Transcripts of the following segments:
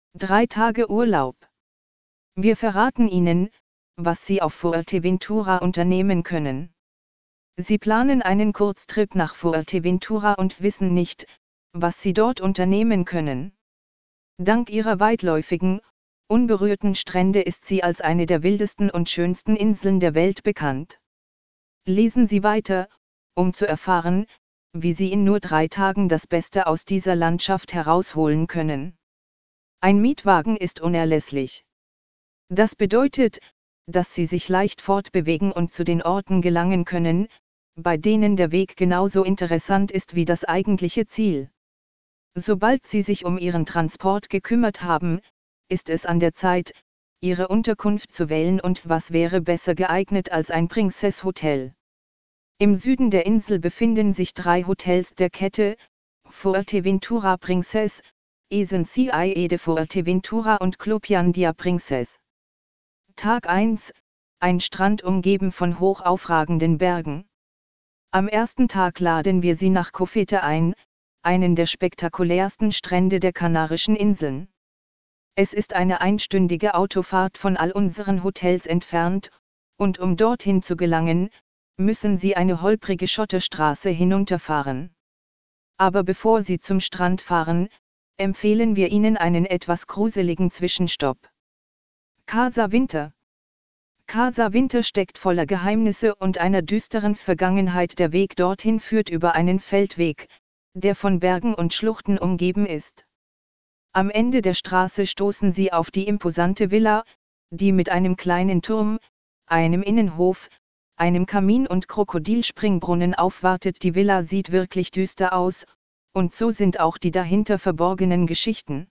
3 Tage Urlaub. Wir verraten Ihnen, was Sie auf Fuerteventura unternehmen können. Sie planen einen Kurztrip nach Fuerteventura und wissen nicht, was Sie dort unternehmen können. Dank ihrer weitläufigen, unberührten Strände ist sie als eine der wildesten und schönsten Inseln der Welt bekannt. Lesen Sie weiter, um zu erfahren, wie Sie in nur 3 Tagen das Beste aus dieser Landschaft herausholen können. Ein Mietwagen ist unerlässlich. Das bedeutet, dass Sie sich leicht fortbewegen und zu den Orten gelangen können, bei denen der Weg genauso interessant ist wie das eigentliche Ziel. Sobald Sie sich um Ihren Transport gekümmert haben, ist es an der Zeit, Ihre Unterkunft zu wählen, und was wäre besser geeignet als ein Princess Hotel. Im Süden der Insel befinden sich 3 Hotels der Kette: Fuerteventura Princess, Esencia de Fuerteventura und Club-Jandia Princess. Tag 1: Ein Strand umgeben von hoch aufragenden Bergen. Am ersten Tag laden wir Sie nach Cofete ein, einen der spektakulärsten Strände der Kanarischen Inseln. Es ist eine einstündige Autofahrt von all unseren Hotels entfernt, und um dorthin zu gelangen, müssen Sie eine holprige Schotterstraße hinunterfahren. Aber bevor Sie zum Strand fahren, empfehlen wir Ihnen einen etwas gruseligen Zwischenstopp. Casa Winter. Casa Winter steckt voller Geheimnisse und einer düsteren Vergangenheit. Der Weg dorthin führt über einen Feldweg, der von Bergen und Schluchten umgeben ist. Am Ende der Straße stoßen Sie auf die imposante Villa, die mit einem kleinen Turm, einem Innenhof, einem Kamin und Krokodilspringbrunnen aufwartet. Die Villa sieht wirklich düster aus, und so sind auch die dahinter verborgenen Geschichten.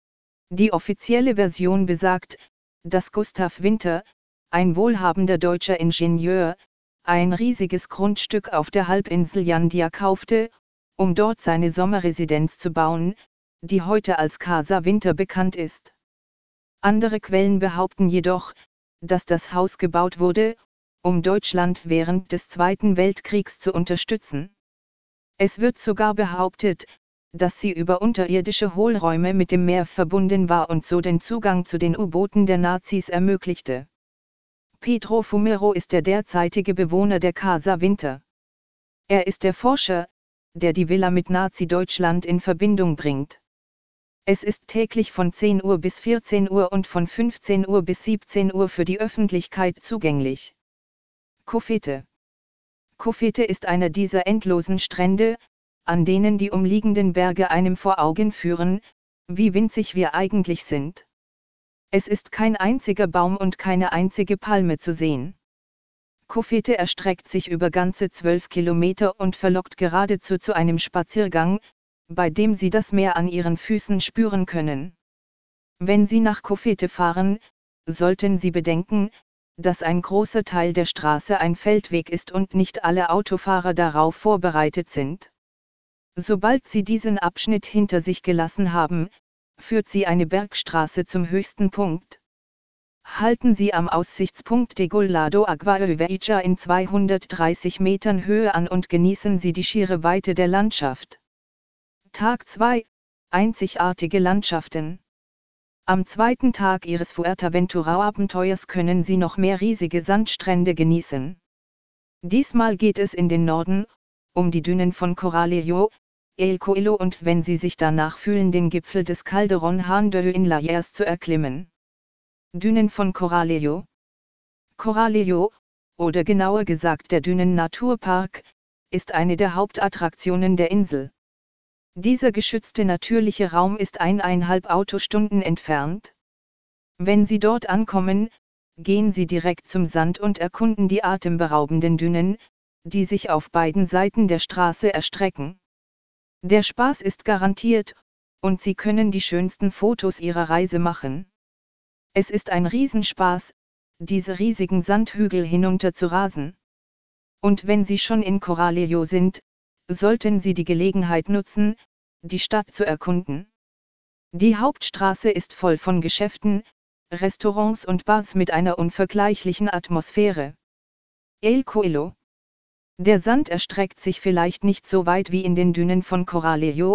Die offizielle Version besagt, dass Gustav Winter, ein wohlhabender deutscher Ingenieur, ein riesiges Grundstück auf der Halbinsel Jandia kaufte, um dort seine Sommerresidenz zu bauen, die heute als Casa Winter bekannt ist. Andere Quellen behaupten jedoch, dass das Haus gebaut wurde, um Deutschland während des Zweiten Weltkriegs zu unterstützen. Es wird sogar behauptet, dass sie über unterirdische Hohlräume mit dem Meer verbunden war und so den Zugang zu den U-Booten der Nazis ermöglichte. Pedro Fumero ist der derzeitige Bewohner der Casa Winter. Er ist der Forscher, der die Villa mit Nazi-Deutschland in Verbindung bringt. Es ist täglich von 10 Uhr bis 14 Uhr und von 15 Uhr bis 17 Uhr für die Öffentlichkeit zugänglich. Cofete. Cofete ist einer dieser endlosen Strände, an denen die umliegenden Berge einem vor Augen führen, wie winzig wir eigentlich sind. Es ist kein einziger Baum und keine einzige Palme zu sehen. Cofete erstreckt sich über ganze 12 Kilometer und verlockt geradezu zu einem Spaziergang, bei dem Sie das Meer an Ihren Füßen spüren können. Wenn Sie nach Cofete fahren, sollten Sie bedenken, dass ein großer Teil der Straße ein Feldweg ist und nicht alle Autofahrer darauf vorbereitet sind. Sobald Sie diesen Abschnitt hinter sich gelassen haben, führt Sie eine Bergstraße zum höchsten Punkt. Halten Sie am Aussichtspunkt de Gollado Aguaöveija in 230 Metern Höhe an und genießen Sie die schiere Weite der Landschaft. Tag 2: Einzigartige Landschaften. Am zweiten Tag Ihres Fuerteventura-Abenteuers können Sie noch mehr riesige Sandstrände genießen. Diesmal geht es in den Norden, um die Dünen von Corralejo, El Coello und, wenn Sie sich danach fühlen, den Gipfel des Calderón Han de Inlayers zu erklimmen. Dünen von Corralejo. Corralejo, oder genauer gesagt der Dünen-Naturpark, ist eine der Hauptattraktionen der Insel. Dieser geschützte natürliche Raum ist 1,5 Autostunden entfernt. Wenn Sie dort ankommen, gehen Sie direkt zum Sand und erkunden die atemberaubenden Dünen, die sich auf beiden Seiten der Straße erstrecken. Der Spaß ist garantiert, und Sie können die schönsten Fotos Ihrer Reise machen. Es ist ein Riesenspaß, diese riesigen Sandhügel hinunter zu rasen. Und wenn Sie schon in Corralejo sind, sollten Sie die Gelegenheit nutzen, die Stadt zu erkunden. Die Hauptstraße ist voll von Geschäften, Restaurants und Bars mit einer unvergleichlichen Atmosphäre. El Coello. Der Sand erstreckt sich vielleicht nicht so weit wie in den Dünen von Corralejo,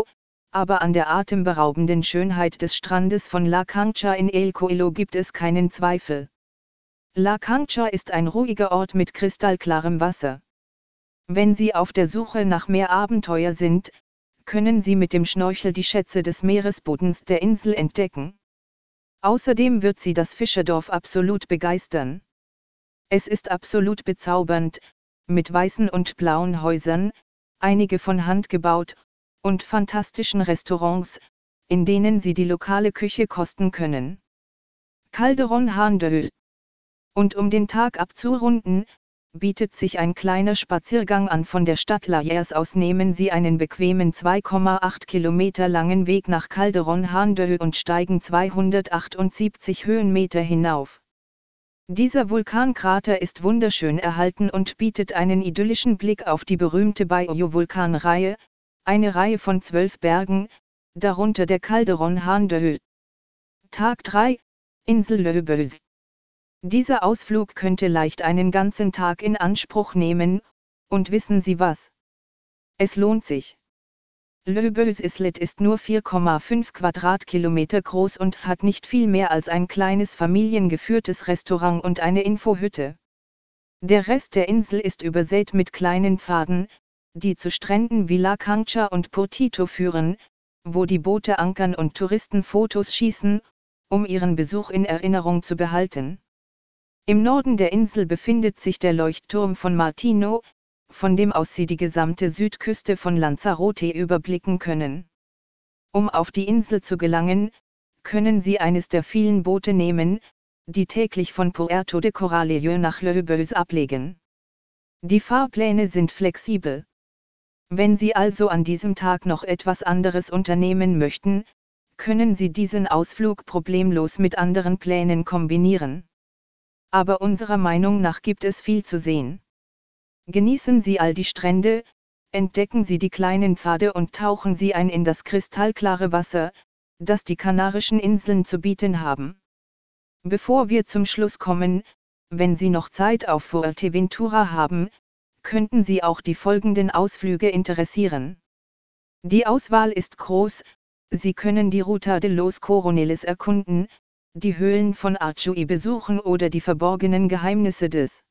aber an der atemberaubenden Schönheit des Strandes von La Cancha in El Coelho gibt es keinen Zweifel. La Cancha ist ein ruhiger Ort mit kristallklarem Wasser. Wenn Sie auf der Suche nach mehr Abenteuer sind, können Sie mit dem Schnorchel die Schätze des Meeresbodens der Insel entdecken. Außerdem wird Sie das Fischerdorf absolut begeistern. Es ist absolut bezaubernd, mit weißen und blauen Häusern, einige von Hand gebaut, und fantastischen Restaurants, in denen Sie die lokale Küche kosten können. Calderon Han de Höhl. Und um den Tag abzurunden, bietet sich ein kleiner Spaziergang an. Von der Stadt Llayers aus nehmen Sie einen bequemen 2,8 Kilometer langen Weg nach Calderon Han de Höhl und steigen 278 Höhenmeter hinauf. Dieser Vulkankrater ist wunderschön erhalten und bietet einen idyllischen Blick auf die berühmte Bayo-Vulkanreihe, eine Reihe von 12 Bergen, darunter der Calderon Han de Höhl. Tag 3, Insel Le Beuse. Dieser Ausflug könnte leicht einen ganzen Tag in Anspruch nehmen, und wissen Sie was? Es lohnt sich. Le Beuse Islet ist nur 4,5 Quadratkilometer groß und hat nicht viel mehr als ein kleines familiengeführtes Restaurant und eine Infohütte. Der Rest der Insel ist übersät mit kleinen Pfaden, die zu Stränden wie La Cancha und Portito führen, wo die Boote ankern und Touristen Fotos schießen, um ihren Besuch in Erinnerung zu behalten. Im Norden der Insel befindet sich der Leuchtturm von Martino, von dem aus Sie die gesamte Südküste von Lanzarote überblicken können. Um auf die Insel zu gelangen, können Sie eines der vielen Boote nehmen, die täglich von Puerto de Corralejo nach Le Beuse ablegen. Die Fahrpläne sind flexibel. Wenn Sie also an diesem Tag noch etwas anderes unternehmen möchten, können Sie diesen Ausflug problemlos mit anderen Plänen kombinieren. Aber unserer Meinung nach gibt es viel zu sehen. Genießen Sie all die Strände, entdecken Sie die kleinen Pfade und tauchen Sie ein in das kristallklare Wasser, das die Kanarischen Inseln zu bieten haben. Bevor wir zum Schluss kommen, wenn Sie noch Zeit auf Fuerteventura haben, könnten Sie auch die folgenden Ausflüge interessieren. Die Auswahl ist groß, Sie können die Ruta de los Coroneles erkunden, die Höhlen von Archuy besuchen oder die verborgenen Geheimnisse des